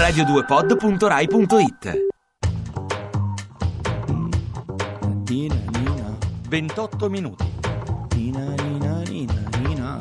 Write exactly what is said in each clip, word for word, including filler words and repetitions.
radio due pod punto rai punto it. Nina, Nina. ventotto minuti. Nina, Nina, Nina, Nina.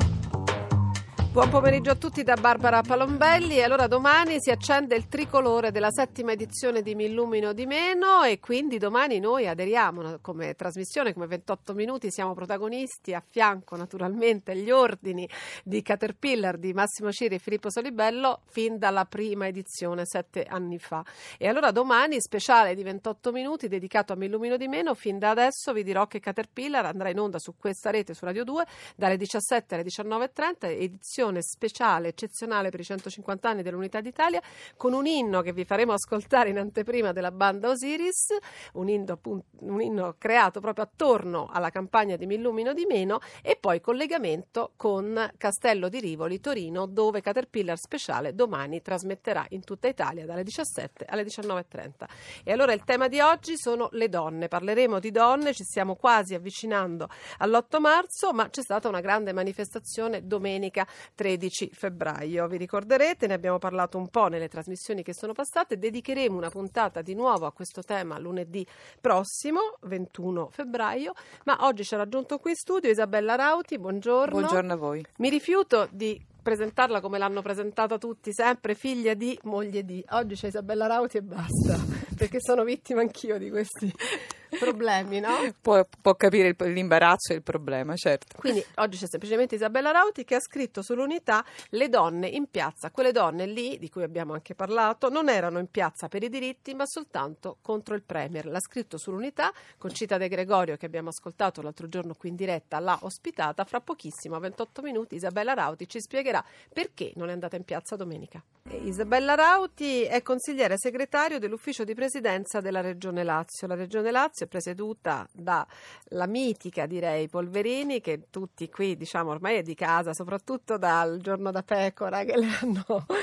Buon pomeriggio a tutti da Barbara Palombelli. E allora domani si accende il tricolore della settima edizione di Mi illumino di meno, e quindi domani noi aderiamo come trasmissione, come ventotto minuti, siamo protagonisti, a fianco naturalmente agli ordini di Caterpillar di Massimo Ciri e Filippo Solibello fin dalla prima edizione sette anni fa. E allora domani speciale di ventotto minuti dedicato a Mi illumino di meno. Fin da adesso vi dirò che Caterpillar andrà in onda su questa rete, su Radio due, dalle diciassette alle diciannove e trenta, edizione speciale, eccezionale per i centocinquanta anni dell'Unità d'Italia, con un inno che vi faremo ascoltare in anteprima della banda Osiris, un inno, appunto, un inno creato proprio attorno alla campagna di Mi illumino di meno, e poi collegamento con Castello di Rivoli, Torino, dove Caterpillar speciale domani trasmetterà in tutta Italia dalle diciassette alle diciannove e trenta. E allora il tema di oggi sono le donne. Parleremo di donne, ci stiamo quasi avvicinando all'otto marzo, ma c'è stata una grande manifestazione domenica tredici febbraio. Vi ricorderete, ne abbiamo parlato un po' nelle trasmissioni che sono passate. Dedicheremo una puntata di nuovo a questo tema lunedì prossimo, ventuno febbraio, ma oggi ci ha raggiunto qui in studio Isabella Rauti. Buongiorno. Buongiorno a voi. Mi rifiuto di presentarla come l'hanno presentata tutti sempre, figlia di, moglie di. Oggi c'è Isabella Rauti e basta, perché sono vittima anch'io di questi problemi, no? Può, può capire il, l'imbarazzo e il problema, certo. Quindi oggi c'è semplicemente Isabella Rauti, che ha scritto sull'Unità: le donne in piazza. Quelle donne lì, di cui abbiamo anche parlato, non erano in piazza per i diritti, ma soltanto contro il Premier. L'ha scritto sull'Unità. Concita De Gregorio, che abbiamo ascoltato l'altro giorno qui in diretta, l'ha ospitata. Fra pochissimo, a ventotto minuti, Isabella Rauti ci spiegherà perché non è andata in piazza domenica. E Isabella Rauti è consigliere segretario dell'ufficio di presidenza della Regione Lazio. La Regione Lazio è presieduta dalla mitica, direi, Polverini, che tutti qui, diciamo, ormai è di casa, soprattutto dal Giorno da Pecora, che le hanno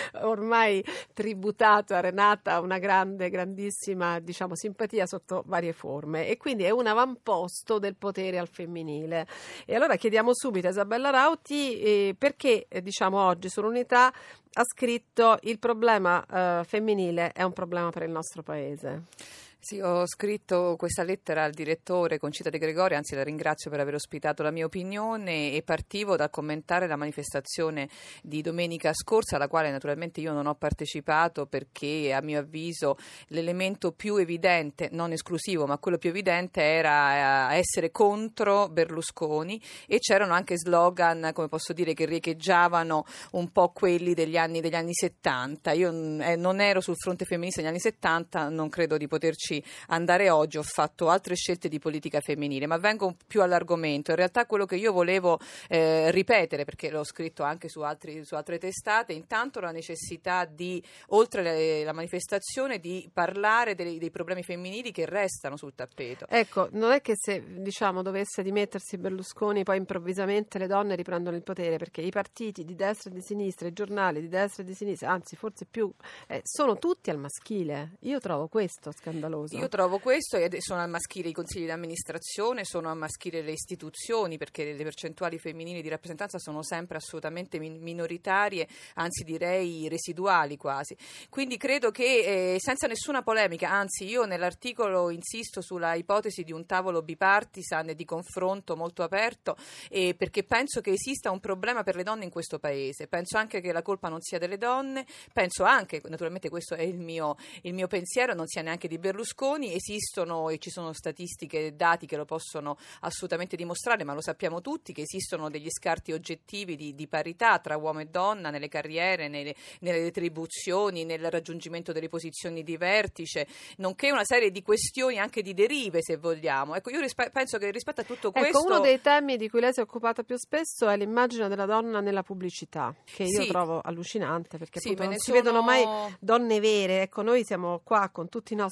ormai tributato a Renata una grande, grandissima, diciamo, simpatia sotto varie forme, e quindi è un avamposto del potere al femminile. E allora chiediamo subito a Isabella Rauti eh, perché, eh, diciamo, oggi sull'Unità ha scritto: il problema eh, femminile è un problema per il nostro paese. Sì, ho scritto questa lettera al direttore Concita De Gregorio, anzi la ringrazio per aver ospitato la mia opinione, e partivo dal commentare la manifestazione di domenica scorsa, alla quale naturalmente io non ho partecipato perché a mio avviso l'elemento più evidente, non esclusivo, ma quello più evidente era essere contro Berlusconi, e c'erano anche slogan, come posso dire, che riecheggiavano un po' quelli degli anni, degli anni settanta. Io eh, non ero sul fronte femminista negli anni settanta, non credo di poterci andare oggi, ho fatto altre scelte di politica femminile, ma vengo più all'argomento. In realtà quello che io volevo eh, ripetere, perché l'ho scritto anche su, altri, su altre testate, intanto la necessità di, oltre le, la manifestazione, di parlare dei, dei problemi femminili che restano sul tappeto. Ecco, non è che se, diciamo, dovesse dimettersi Berlusconi poi improvvisamente le donne riprendono il potere, perché i partiti di destra e di sinistra, i giornali di destra e di sinistra, anzi forse più, eh, sono tutti al maschile. Io trovo questo scandaloso. Io trovo questo, e sono al maschile i consigli di amministrazione, sono al maschile le istituzioni, perché le percentuali femminili di rappresentanza sono sempre assolutamente minoritarie, anzi direi residuali quasi. Quindi credo che eh, senza nessuna polemica, anzi io nell'articolo insisto sulla ipotesi di un tavolo bipartisan e di confronto molto aperto, eh, perché penso che esista un problema per le donne in questo paese. Penso anche che la colpa non sia delle donne, penso anche, naturalmente questo è il mio, il mio pensiero, non sia neanche di Berlusconi. Esistono, e ci sono statistiche e dati che lo possono assolutamente dimostrare, ma lo sappiamo tutti, che esistono degli scarti oggettivi di, di parità tra uomo e donna nelle carriere, nelle, nelle retribuzioni, nel raggiungimento delle posizioni di vertice, nonché una serie di questioni anche di derive, se vogliamo. Ecco, io rispe- penso che rispetto a tutto questo... Ecco, uno dei temi di cui lei si è occupata più spesso è l'immagine della donna nella pubblicità, che io sì. trovo allucinante, perché sì, appunto non si sono... vedono mai donne vere. Ecco, noi siamo qua con tutti i nostri supporti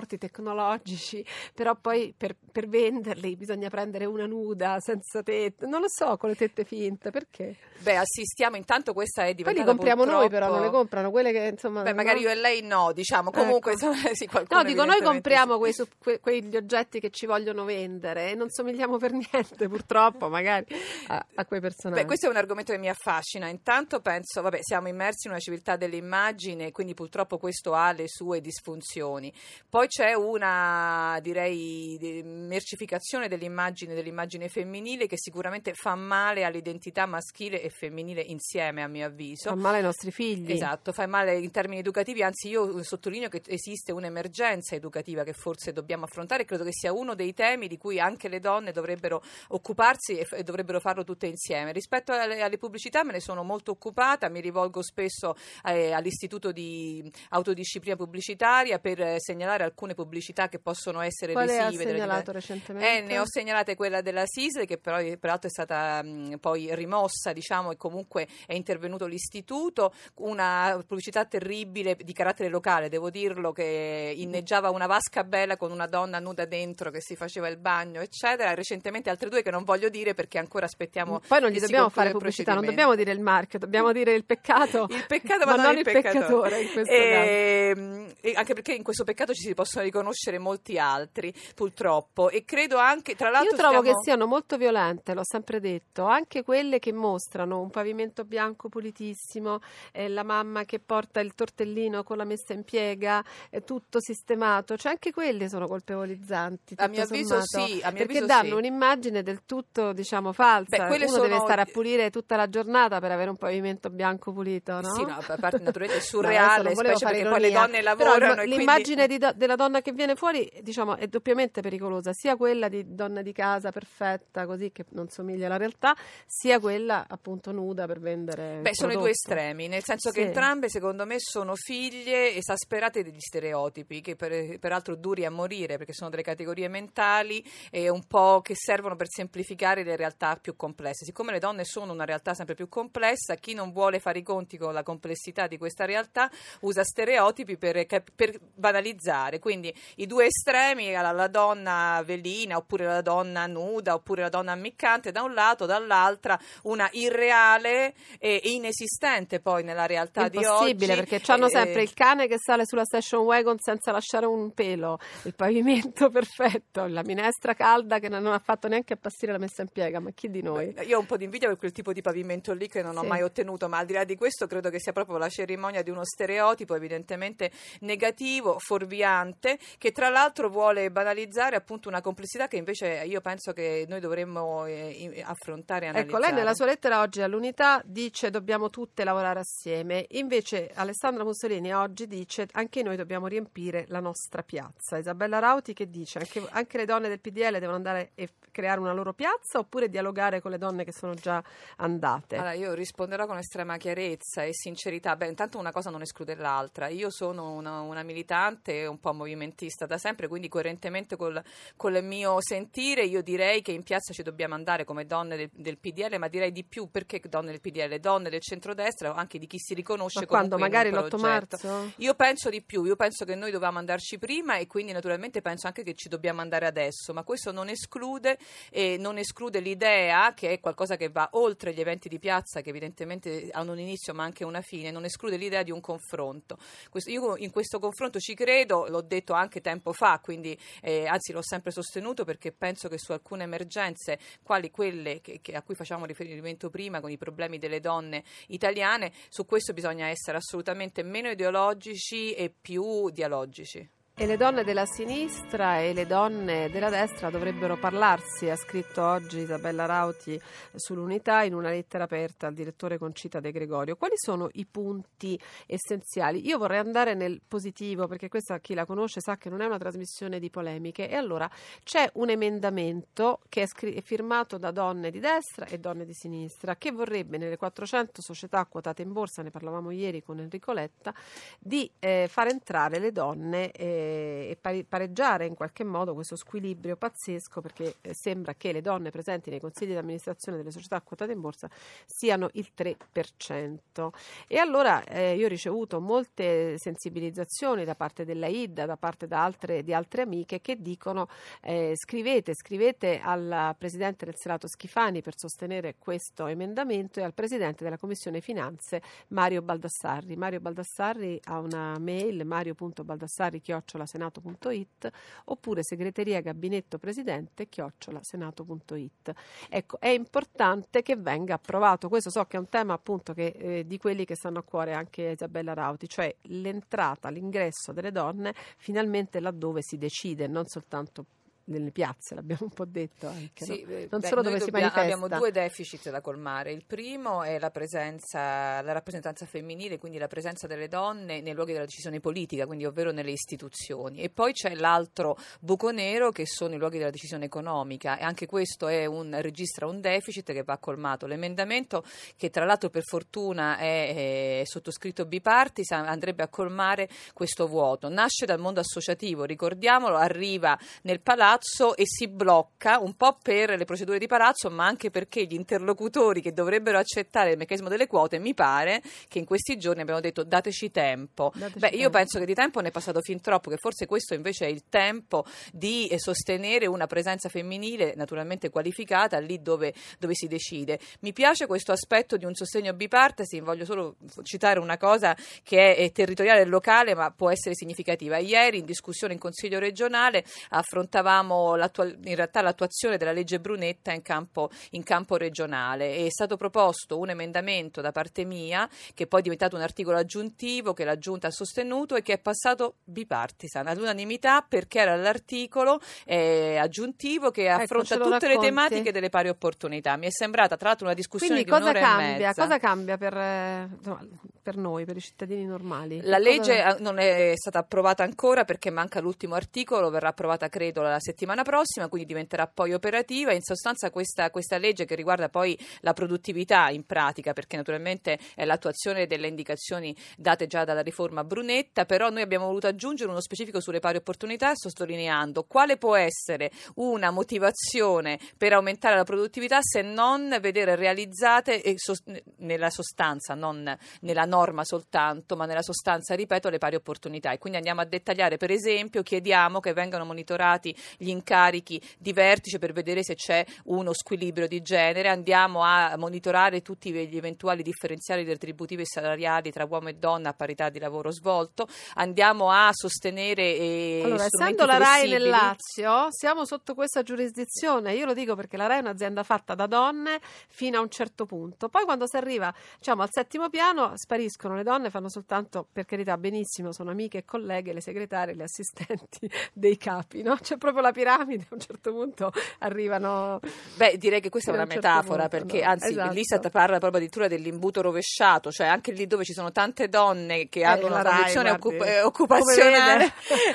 passaporti tecnologici, però poi per, per venderli bisogna prendere una nuda, senza tette, non lo so, con le tette finte, perché? Beh, assistiamo, intanto questa è Poi diventata li compriamo purtroppo... noi, però non le comprano quelle che insomma... Beh, magari no? io e lei no, diciamo, comunque Ecco. insomma, sì, qualcuno No, dico, noi evidentemente compriamo sì. quei, su- que- quegli oggetti che ci vogliono vendere e non somigliamo per niente, purtroppo, magari a, a quei personaggi. Beh, questo è un argomento che mi affascina. Intanto penso, vabbè, siamo immersi in una civiltà dell'immagine, quindi purtroppo questo ha le sue disfunzioni. Poi c'è una, direi, di- mercificazione dell'immagine, dell'immagine femminile che sicuramente fa male all'identità maschile e femminile insieme, a mio avviso. Fa male ai nostri figli. Esatto, fa male in termini educativi, anzi io sottolineo che esiste un'emergenza educativa che forse dobbiamo affrontare, credo che sia uno dei temi di cui anche le donne dovrebbero occuparsi e, f- e dovrebbero farlo tutte insieme. Rispetto alle, alle pubblicità me ne sono molto occupata, mi rivolgo spesso eh, all'Istituto di Autodisciplina Pubblicitaria per eh, segnalare alcune pubblicità che possono essere Quale ha lesive. delle- segnalato recentemente? Eh, ne ho segnalate quella della SISL che però peraltro è stata mh, poi rimossa, diciamo, e comunque è intervenuto l'istituto, una pubblicità terribile di carattere locale, devo dirlo, che inneggiava una vasca bella con una donna nuda dentro che si faceva il bagno, eccetera. Recentemente altre due che non voglio dire perché ancora aspettiamo. Poi non gli che si dobbiamo concluda fare il pubblicità, non procedimento. dobbiamo dire il marchio, dobbiamo dire il peccato, Il peccato, ma, ma, non il il peccatore, peccatore in questo e, e anche perché in questo peccato ci si possono riconoscere molti altri, purtroppo. E credo anche, tra caso. l'altro, Io trovo stiamo... che siano molto violente, l'ho sempre detto, anche quelle che mostrano un pavimento bianco pulitissimo, eh, la mamma che porta il tortellino con la messa in piega, eh, tutto sistemato, cioè anche quelle sono colpevolizzanti. A mio tutto avviso sommato, sì, a mio perché avviso danno sì. un'immagine del tutto, diciamo, falsa. Beh, quelle Uno sono- deve stare a pulire tutta la giornata per avere un pavimento bianco pulito, no? Sì, no, a parte naturalmente è No, surreale, adesso non volevo specie fare perché poi le ironia, donne però lavorano il- e quindi... l'immagine di do- della donna che viene fuori, diciamo, è doppiamente pericolosa, sia quella di donna di casa perfetta, così che non somiglia alla realtà, sia quella appunto nuda per vendere. Beh, il sono i due prodotto. estremi, nel senso che Sì. entrambe, secondo me, sono figlie esasperate degli stereotipi, che per- peraltro duri a morire, perché sono delle categorie mentali e un po' che servono per semplificare le realtà più complesse. Siccome le donne sono una realtà sempre più complessa, chi non vuole fare i conti con la complessità di questa realtà usa stereotipi per, cap- per banalizzare. Quindi i due estremi, la, la donna velina, oppure la donna nuda, oppure la donna ammiccante da un lato, dall'altra una irreale e inesistente poi nella realtà di oggi. Impossibile, perché c'hanno Eh, sempre il cane che sale sulla station wagon senza lasciare un pelo, il pavimento perfetto, la minestra calda che non ha fatto neanche appassire la messa in piega, ma chi di noi? Beh, io ho un po' di invidia per quel tipo di pavimento lì che non ho Sì. mai ottenuto, ma al di là di questo credo che sia proprio la cerimonia di uno stereotipo evidentemente negativo, fuorviante, che tra l'altro vuole banalizzare appunto una complessità che invece io penso che noi dovremmo eh, in- affrontare e analizzare. Ecco, lei nella sua lettera oggi all'Unità dice dobbiamo tutte lavorare assieme, invece Alessandra Mussolini oggi dice anche noi dobbiamo riempire la nostra piazza. Isabella Rauti che dice? Anche, anche le donne del P D L devono andare e creare una loro piazza oppure dialogare con le donne che sono già andate? Allora, io risponderò con estrema chiarezza e sincerità. Beh, intanto una cosa non esclude l'altra. Io sono una, una militante, un po' movimentista da sempre, quindi coerentemente col, col mio sentire io direi che in piazza ci dobbiamo andare come donne del, del P D L, ma direi di più, perché donne del P D L? Donne del centrodestra, anche di chi si riconosce Ma comunque quando? Magari in un l'otto progetto. marzo? Io penso di più, io penso che noi dovevamo andarci prima e quindi naturalmente penso anche che ci dobbiamo andare adesso, ma questo non esclude e non esclude l'idea, che è qualcosa che va oltre gli eventi di piazza, che evidentemente hanno un inizio ma anche una fine, non esclude l'idea di un confronto. Questo, io in questo confronto ci credo, l'ho detto anche tempo fa, quindi eh, anzi l'ho sempre sostenuto, perché penso che su alcune emergenze, quali quelle che, che a cui facciamo riferimento prima con i problemi delle donne italiane, su questo bisogna essere assolutamente meno ideologici e più dialogici. E le donne della sinistra e le donne della destra dovrebbero parlarsi, ha scritto oggi Isabella Rauti sull'Unità in una lettera aperta al direttore Concita De Gregorio. Quali sono i punti essenziali? Io vorrei andare nel positivo, perché questa chi la conosce sa che non è una trasmissione di polemiche, e allora c'è un emendamento che è, scr- è firmato da donne di destra e donne di sinistra che vorrebbe nelle quattrocento società quotate in borsa, ne parlavamo ieri con Enrico Letta, di eh, far entrare le donne eh, e pari- pareggiare in qualche modo questo squilibrio pazzesco, perché eh, sembra che le donne presenti nei consigli di amministrazione delle società quotate in borsa siano il tre per cento. E allora eh, io ho ricevuto molte sensibilizzazioni da parte della I D D A, da parte da altre, di altre amiche che dicono eh, scrivete, scrivete al Presidente del Senato Schifani per sostenere questo emendamento e al Presidente della Commissione Finanze Mario Baldassarri. Mario Baldassarri ha una mail mario punto baldassarri chiocciola senato punto it oppure segreteria gabinetto presidente chiocciola senato punto it. Ecco, è importante che venga approvato. Questo so che è un tema appunto che, eh, di quelli che stanno a cuore anche a Isabella Rauti, cioè l'entrata, l'ingresso delle donne finalmente laddove si decide, non soltanto nelle piazze, l'abbiamo un po' detto anche, sì, no? Non beh, solo dove dobbiamo, si manifesta. Abbiamo due deficit da colmare. Il primo è la presenza, la rappresentanza femminile, quindi la presenza delle donne nei luoghi della decisione politica, quindi ovvero nelle istituzioni. E poi c'è l'altro buco nero che sono i luoghi della decisione economica, e anche questo è un, registra un deficit che va colmato. L'emendamento, che tra l'altro per fortuna è, è sottoscritto bipartisan, andrebbe a colmare questo vuoto. Nasce dal mondo associativo, ricordiamolo, arriva nel palazzo e si blocca un po' per le procedure di palazzo, ma anche perché gli interlocutori che dovrebbero accettare il meccanismo delle quote, mi pare che in questi giorni abbiamo detto dateci tempo. Dateci Beh, tempo. io penso che di tempo ne è passato fin troppo, che forse questo invece è il tempo di eh, sostenere una presenza femminile naturalmente qualificata lì dove, dove si decide. Mi piace questo aspetto di un sostegno bipartisan, voglio solo citare una cosa che è, è territoriale e locale ma può essere significativa. Ieri in discussione in Consiglio regionale affrontavamo in realtà l'attuazione della legge Brunetta in campo, in campo regionale. È stato proposto un emendamento da parte mia che poi è diventato un articolo aggiuntivo che la Giunta ha sostenuto e che è passato bipartisan all'unanimità, perché era l'articolo eh, aggiuntivo che affronta ecco, tutte racconti. le tematiche delle pari opportunità. Mi è sembrata tra l'altro una discussione Quindi di cosa un'ora cambia? e mezza. Cosa cambia per, eh, insomma, per noi, per i cittadini normali? La Che legge cosa... non è stata approvata ancora perché manca l'ultimo articolo, verrà approvata credo la settimana prossima, quindi diventerà poi operativa. In sostanza questa, questa legge, che riguarda poi la produttività in pratica, perché naturalmente è l'attuazione delle indicazioni date già dalla riforma Brunetta, però noi abbiamo voluto aggiungere uno specifico sulle pari opportunità, sottolineando quale può essere una motivazione per aumentare la produttività se non vedere realizzate e so, nella sostanza, non nella norma soltanto, ma nella sostanza, ripeto, le pari opportunità. E quindi andiamo a dettagliare, per esempio chiediamo che vengano monitorati gli incarichi di vertice per vedere se c'è uno squilibrio di genere, andiamo a monitorare tutti gli eventuali differenziali retributivi e salariali tra uomo e donna a parità di lavoro svolto, andiamo a sostenere eh, allora, strumenti essendo la RAI flessibili. nel Lazio, siamo sotto questa giurisdizione. Io lo dico perché la RAI è un'azienda fatta da donne fino a un certo punto, poi quando si arriva, diciamo, al settimo piano spariscono le donne, fanno soltanto, per carità, benissimo, sono amiche e colleghe, le segretarie, le assistenti dei capi, no? C'è proprio la piramide, a un certo punto arrivano. Beh, direi che questa è fino una a un certo metafora, punto, perché no? anzi Esatto. l'Istat parla proprio addirittura dell'imbuto rovesciato, cioè anche lì dove ci sono tante donne che Eh, hanno la una RAI, condizione guardi, occup- eh, come occupazionale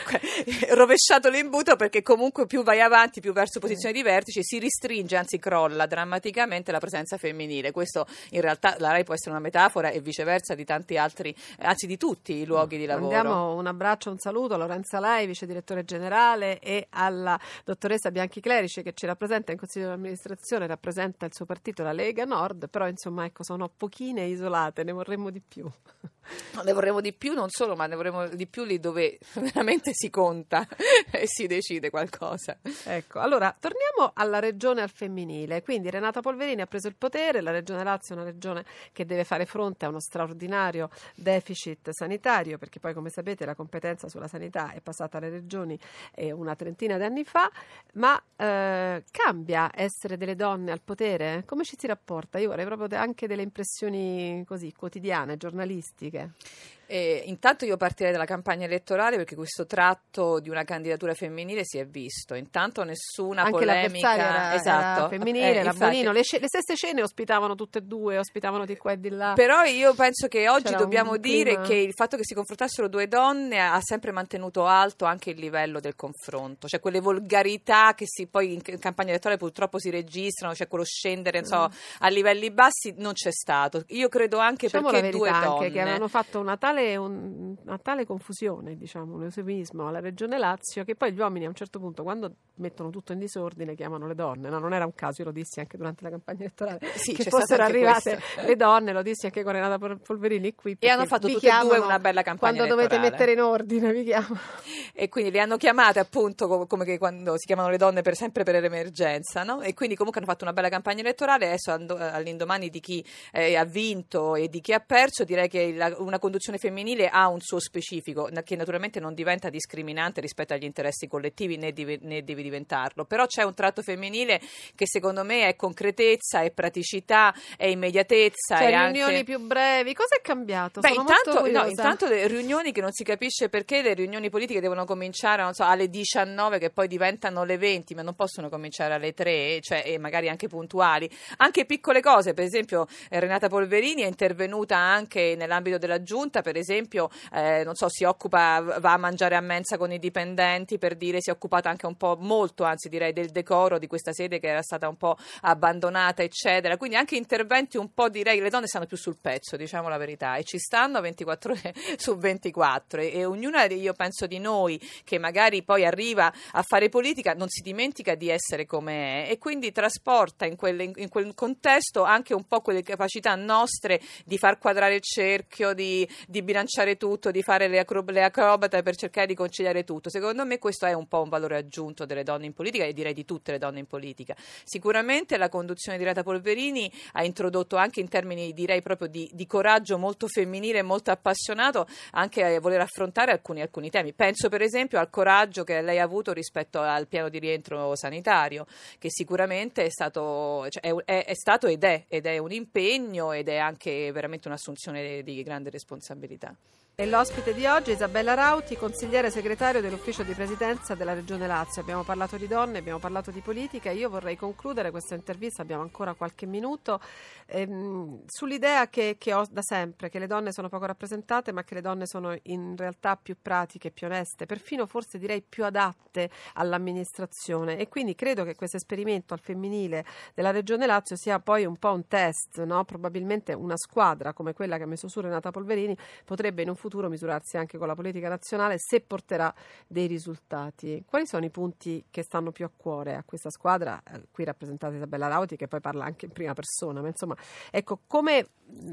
rovesciato l'imbuto, perché comunque più vai avanti, più verso posizioni di vertice, si ristringe, anzi crolla drammaticamente la presenza femminile. Questo in realtà la RAI può essere una metafora e viceversa di tanti altri, anzi di tutti i luoghi di lavoro. Andiamo un abbraccio, un saluto a Lorenza Lai, vice direttore generale, e alla dottoressa Bianchi Clerici che ci rappresenta in consiglio di amministrazione, rappresenta il suo partito, la Lega Nord, però insomma ecco, sono pochine e isolate, ne vorremmo di più. No, ne vorremmo di più, non solo, ma ne vorremmo di più lì dove veramente si conta e si decide qualcosa. Ecco, allora torniamo alla regione al femminile. Quindi Renata Polverini ha preso il potere, la regione Lazio è una regione che deve fare fronte a uno straordinario deficit sanitario, perché poi come sapete la competenza sulla sanità è passata alle regioni eh, una trentina di anni fa, ma eh, cambia essere delle donne al potere? Come ci si rapporta? Io vorrei proprio de- anche delle impressioni così quotidiane, giornalistiche. Eh, intanto io partirei dalla campagna elettorale, perché questo tratto di una candidatura femminile si è visto. Intanto nessuna anche polemica, era, esatto, era femminile, eh, era infatti, Bonino, le, sce- le stesse scene ospitavano tutte e due, ospitavano di qua e di là. Però io penso che che oggi C'era dobbiamo un dire clima- che il fatto che si confrontassero due donne ha sempre mantenuto alto anche il livello del confronto, cioè quelle volgarità che si poi in campagna elettorale purtroppo si registrano, cioè quello scendere insomma, Mm. a livelli bassi non c'è stato. Io credo anche Diciamo perché la due verità donne anche che avevano fatto una tale, un- una tale confusione, diciamo, un eufemismo alla Regione Lazio, che poi gli uomini a un certo punto, quando mettono tutto in disordine, chiamano le donne. No, non era un caso, io lo dissi anche durante la campagna elettorale, Sì, che c'è fossero stato anche arrivate questo. le donne, lo dissi anche con Renata Pol- Polverini qui. E hanno perché fatto vi tutte e due chiamano una bella campagna quando dovete elettorale. mettere in ordine, vi chiamano. E quindi le hanno chiamate appunto co- come che quando si chiamano le donne per sempre per l'emergenza, no? E quindi comunque hanno fatto una bella campagna elettorale. Adesso ando- all'indomani di chi eh, ha vinto e di chi ha perso, direi che la- una conduzione femminile ha un suo specifico, na- che naturalmente non diventa discriminante rispetto agli interessi collettivi, né, div- né deve diventarlo, però c'è un tratto femminile che secondo me è concretezza, è praticità, è immediatezza, Cioè, è anche... riunioni più brevi, cosa è cambiato? Beh, Sono intanto, molto no, curiosa. intanto le riunioni che non si capisce perché le riunioni politiche devono cominciare non so, alle diciannove, che poi diventano le venti, ma non possono cominciare alle tre, cioè, e magari anche puntuali. Anche piccole cose, per esempio eh, Renata Polverini è intervenuta anche nell'ambito della giunta, per esempio, eh, non so, si occupa, va a mangiare a mensa con i dipendenti, per dire, si è occupata anche un po', molto anzi direi, del decoro di questa sede che era stata un po' abbandonata, eccetera. Quindi anche interventi un po', direi, le donne stanno più sul pezzo, diciamo la verità, e ci stanno ventiquattro ore su ventiquattro, e, e ognuna, io penso, di noi che magari poi arriva a fare politica non si dimentica di essere come è, e quindi trasporta in quel, in quel contesto anche un po' quelle capacità nostre di far quadrare il cerchio, di, di bilanciare tutto, di fare le, acro- le acrobate per cercare di conciliare tutto. Secondo me questo è un po' un valore aggiunto delle donne in politica, e direi di tutte le donne in politica. Sicuramente la conduzione di Renata Polverini ha introdotto anche, in termini direi proprio di, di coraggio molto femminile e molto appassionato, anche a voler affrontare alcuni, alcuni temi. Penso per esempio al coraggio che lei ha avuto rispetto al piano di rientro sanitario, che sicuramente è stato, cioè è, è, è stato ed è, ed è un impegno, ed è anche veramente un'assunzione di grande responsabilità. E l'ospite di oggi è Isabella Rauti, consigliere segretario dell'ufficio di presidenza della Regione Lazio. Abbiamo parlato di donne, abbiamo parlato di politica. Io vorrei concludere questa intervista, abbiamo ancora qualche minuto, ehm, sull'idea che, che ho da sempre, che le donne sono poco rappresentate, ma che le donne sono in realtà più pratiche, più oneste, perfino forse direi più adatte all'amministrazione. E quindi credo che questo esperimento al femminile della Regione Lazio sia poi un po' un test, no? Probabilmente una squadra come quella che ha messo su Renata Polverini potrebbe in un futuro misurarsi anche con la politica nazionale, se porterà dei risultati. Quali sono i punti che stanno più a cuore a questa squadra, eh, qui rappresentata Isabella Rauti, che poi parla anche in prima persona, ma insomma, ecco, come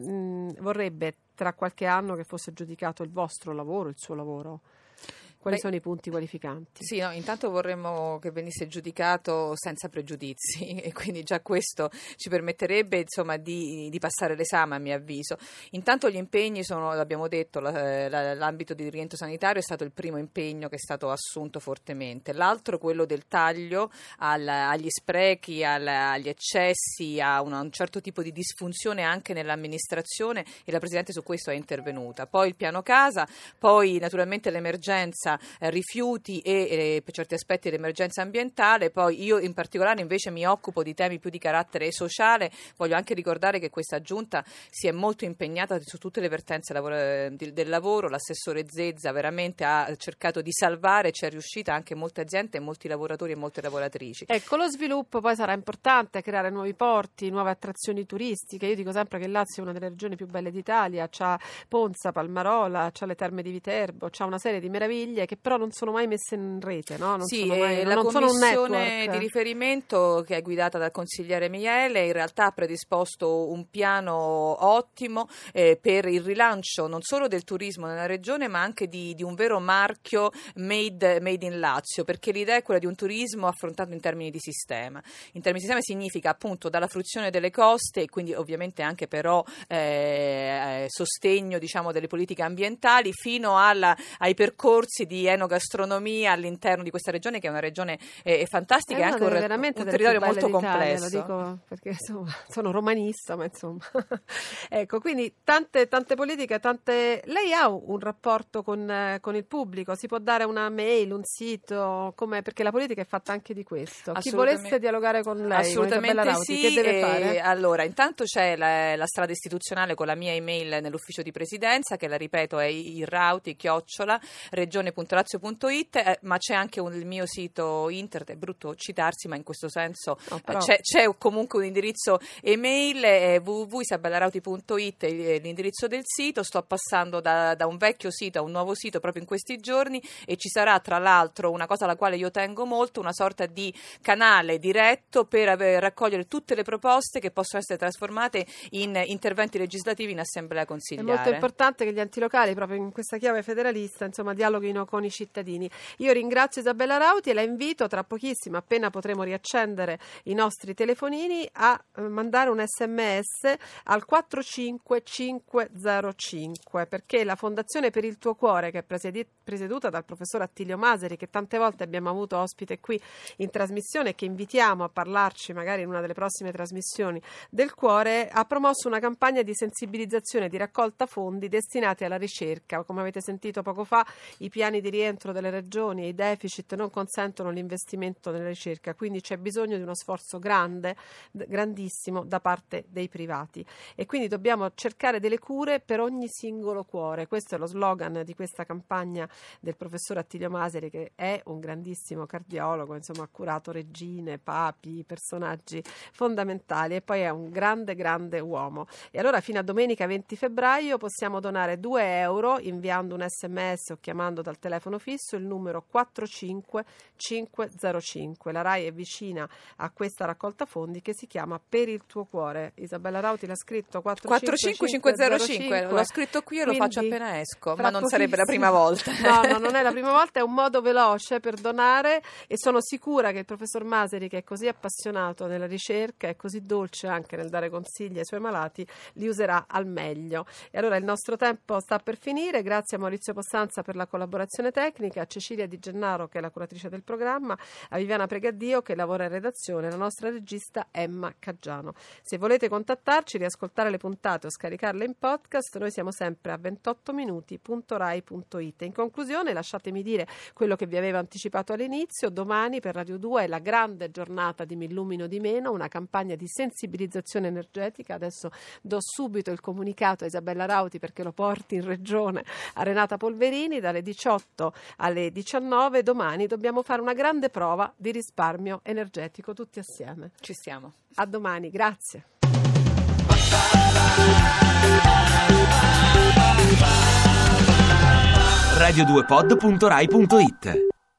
mh, vorrebbe tra qualche anno che fosse giudicato il vostro lavoro, il suo lavoro? Quali Beh, sono i punti qualificanti? Sì, no, intanto vorremmo che venisse giudicato senza pregiudizi, e quindi già questo ci permetterebbe insomma di, di passare l'esame, a mio avviso. Intanto gli impegni sono, l'abbiamo detto, la, la, l'ambito di rientro sanitario è stato il primo impegno che è stato assunto fortemente, l'altro quello del taglio al, agli sprechi, al, agli eccessi, a una, un certo tipo di disfunzione anche nell'amministrazione, e la Presidente su questo è intervenuta. Poi il piano casa, poi naturalmente l'emergenza Eh, rifiuti e eh, per certi aspetti l'emergenza ambientale. Poi io in particolare invece mi occupo di temi più di carattere sociale. Voglio anche ricordare che questa giunta si è molto impegnata su tutte le vertenze lavoro, di, del lavoro. L'assessore Zezza veramente ha cercato di salvare, ci è riuscita, anche molte aziende, molti lavoratori e molte lavoratrici. Ecco, lo sviluppo poi sarà importante, creare nuovi porti, nuove attrazioni turistiche. Io dico sempre che il Lazio è una delle regioni più belle d'Italia, c'ha Ponza, Palmarola, c'ha le terme di Viterbo, c'ha una serie di meraviglie che però non sono mai messe in rete, no? Non sì, sono mai, e la non sono un commissione network. di riferimento, che è guidata dal consigliere Miele, in realtà ha predisposto un piano ottimo eh, per il rilancio non solo del turismo nella regione, ma anche di, di un vero marchio made, made in Lazio, perché l'idea è quella di un turismo affrontato in termini di sistema. In termini di sistema significa appunto dalla fruizione delle coste, e quindi ovviamente anche però eh, sostegno, diciamo, delle politiche ambientali, fino alla, ai percorsi di enogastronomia all'interno di questa regione, che è una regione eh, fantastica, e anche un, veramente un territorio molto d'Italia, complesso. lo dico perché insomma sono romanista, ma insomma ecco, quindi tante tante politiche, tante. Lei ha un rapporto con, eh, con il pubblico? Si può dare una mail, un sito, come, perché la politica è fatta anche di questo. Chi volesse dialogare con lei, assolutamente con Rauti, sì, che deve e fare? Allora, intanto c'è la, la strada istituzionale con la mia email nell'ufficio di presidenza, che la ripeto è irrauti chiocciola regione punto lazio punto it, eh, ma c'è anche un, il mio sito internet. È brutto citarsi, ma in questo senso no, però... c'è, c'è comunque un indirizzo email, eh, w w w punto isabellarauti punto it è l'indirizzo del sito. Sto passando da, da un vecchio sito a un nuovo sito proprio in questi giorni, e ci sarà tra l'altro una cosa alla quale io tengo molto, una sorta di canale diretto per ave- raccogliere tutte le proposte che possono essere trasformate in interventi legislativi in assemblea consigliare. È molto importante che gli enti locali, proprio in questa chiave federalista, insomma, dialoghino con i cittadini. Io ringrazio Isabella Rauti e la invito tra pochissimo, appena potremo riaccendere i nostri telefonini, a eh, mandare un sms al quattro cinque cinque zero cinque, perché la Fondazione Per il Tuo Cuore, che è presedi- presieduta dal professor Attilio Maseri, che tante volte abbiamo avuto ospite qui in trasmissione e che invitiamo a parlarci magari in una delle prossime trasmissioni del cuore, ha promosso una campagna di sensibilizzazione e di raccolta fondi destinati alla ricerca. Come avete sentito poco fa, i piani di rientro delle regioni e i deficit non consentono l'investimento nella ricerca, quindi c'è bisogno di uno sforzo grande, grandissimo da parte dei privati, e quindi dobbiamo cercare delle cure per ogni singolo cuore. Questo è lo slogan di questa campagna del professor Attilio Maseri, che è un grandissimo cardiologo, insomma ha curato regine, papi, personaggi fondamentali, e poi è un grande grande uomo. E allora fino a domenica venti febbraio possiamo donare due euro inviando un sms o chiamando dal telefono fisso il numero quattro cinque cinque zero cinque. La RAI è vicina a questa raccolta fondi che si chiama Per il Tuo Cuore. Isabella Rauti l'ha scritto quattro cinque cinque zero cinque. L'ho scritto qui e lo faccio appena esco, ma non sarebbe la pochissimo. prima volta. No, no, non è la prima volta, è un modo veloce per donare, e sono sicura che il professor Maseri, che è così appassionato nella ricerca e così dolce anche nel dare consigli ai suoi malati, li userà al meglio. E allora il nostro tempo sta per finire. Grazie a Maurizio Possanza per la collaborazione tecnica, a Cecilia Di Gennaro, che è la curatrice del programma, a Viviana Pregaddio, che lavora in redazione, la nostra regista Emma Caggiano. Se volete contattarci, riascoltare le puntate o scaricarle in podcast, noi siamo sempre a ventotto minuti punto rai punto it. In conclusione, lasciatemi dire quello che vi avevo anticipato all'inizio: domani per Radio due è la grande giornata di Mi illumino di meno, una campagna di sensibilizzazione energetica. Adesso do subito il comunicato a Isabella Rauti perché lo porti in regione a Renata Polverini. Dalle diciotto alle diciannove domani dobbiamo fare una grande prova di risparmio energetico tutti assieme. Ci stiamo. A domani, grazie. radio due pod punto rai punto it